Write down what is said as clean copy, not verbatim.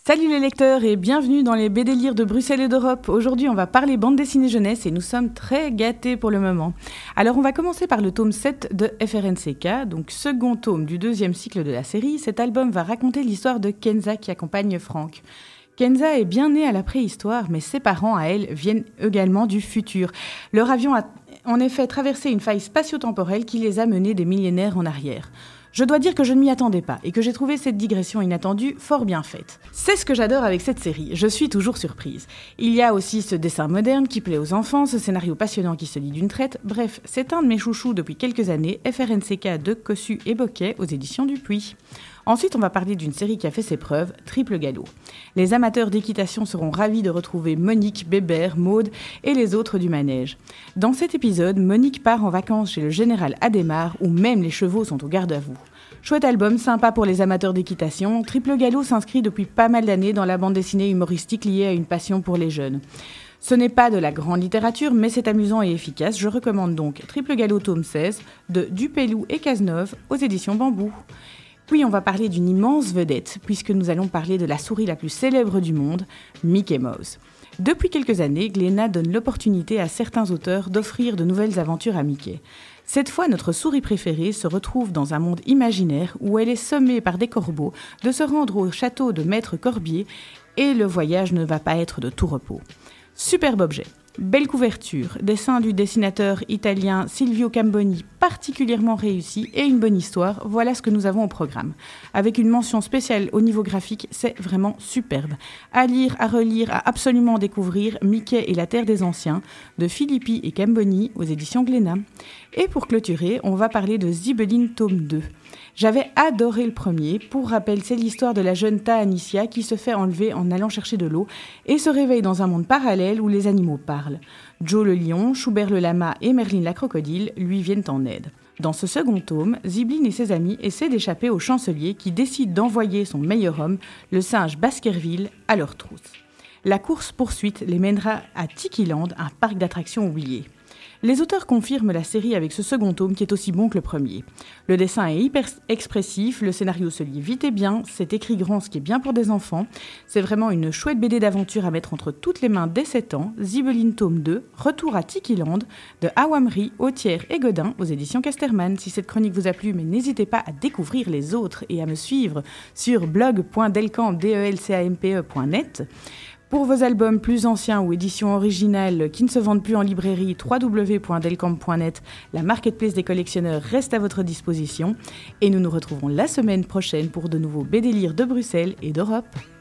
Salut les lecteurs et bienvenue dans les BD Lire de Bruxelles et d'Europe. Aujourd'hui, on va parler bande dessinée jeunesse et nous sommes très gâtés pour le moment. Alors, on va commencer par le tome 7 de FRNCK, donc second tome du deuxième cycle de la série. Cet album va raconter l'histoire de Kenza qui accompagne Frank. Kenza est bien née à la préhistoire, mais ses parents, à elle, viennent également du futur. Leur avion a en effet traversé une faille spatio-temporelle qui les a menés des millénaires en arrière. Je dois dire que je ne m'y attendais pas et que j'ai trouvé cette digression inattendue fort bien faite. C'est ce que j'adore avec cette série, je suis toujours surprise. Il y a aussi ce dessin moderne qui plaît aux enfants, ce scénario passionnant qui se lit d'une traite, bref, c'est un de mes chouchous depuis quelques années, FRNCK de Cossu et Bocquet aux éditions Dupuis. Ensuite, on va parler d'une série qui a fait ses preuves, Triple Galop. Les amateurs d'équitation seront ravis de retrouver Monique, Bébert, Maude et les autres du manège. Dans cet épisode, Monique part en vacances chez le général Adhémar, où même les chevaux sont au garde-à-vous. Chouette album, sympa pour les amateurs d'équitation, Triple Galop s'inscrit depuis pas mal d'années dans la bande dessinée humoristique liée à une passion pour les jeunes. Ce n'est pas de la grande littérature, mais c'est amusant et efficace. Je recommande donc Triple Galop tome 16 de Dupellou et Cazeneuve aux éditions Bambou. Puis on va parler d'une immense vedette, puisque nous allons parler de la souris la plus célèbre du monde, Mickey Mouse. Depuis quelques années, Glénat donne l'opportunité à certains auteurs d'offrir de nouvelles aventures à Mickey. Cette fois, notre souris préférée se retrouve dans un monde imaginaire où elle est sommée par des corbeaux de se rendre au château de Maître Corbier et le voyage ne va pas être de tout repos. Superbe objet. Belle couverture, dessin du dessinateur italien Silvio Camboni particulièrement réussi et une bonne histoire, voilà ce que nous avons au programme. Avec une mention spéciale au niveau graphique, c'est vraiment superbe. À lire, à relire, à absolument découvrir Mickey et la Terre des Anciens de Filippi et Camboni aux éditions Glénat. Et pour clôturer, on va parler de Zibelline tome 2. J'avais adoré le premier. Pour rappel, c'est l'histoire de la jeune Tahanicia qui se fait enlever en allant chercher de l'eau et se réveille dans un monde parallèle où les animaux parlent. Joe le lion, Schubert le lama et Merlin la crocodile lui viennent en aide. Dans ce second tome, Zibline et ses amis essaient d'échapper au chancelier qui décide d'envoyer son meilleur homme, le singe Baskerville, à leur trousse. La course-poursuite les mènera à Tikiland, un parc d'attractions oublié. Les auteurs confirment la série avec ce second tome qui est aussi bon que le premier. Le dessin est hyper expressif, le scénario se lit vite et bien, c'est écrit grand ce qui est bien pour des enfants. C'est vraiment une chouette BD d'aventure à mettre entre toutes les mains dès 7 ans. Zibelline tome 2, Retour à Tikiland, de Awamri, Autière et Godin aux éditions Casterman. Si cette chronique vous a plu, mais n'hésitez pas à découvrir les autres et à me suivre sur blog.delcamp.net. Pour vos albums plus anciens ou éditions originales qui ne se vendent plus en librairie, www.delcamp.net, la marketplace des collectionneurs reste à votre disposition. Et nous nous retrouverons la semaine prochaine pour de nouveaux BD Lire de Bruxelles et d'Europe.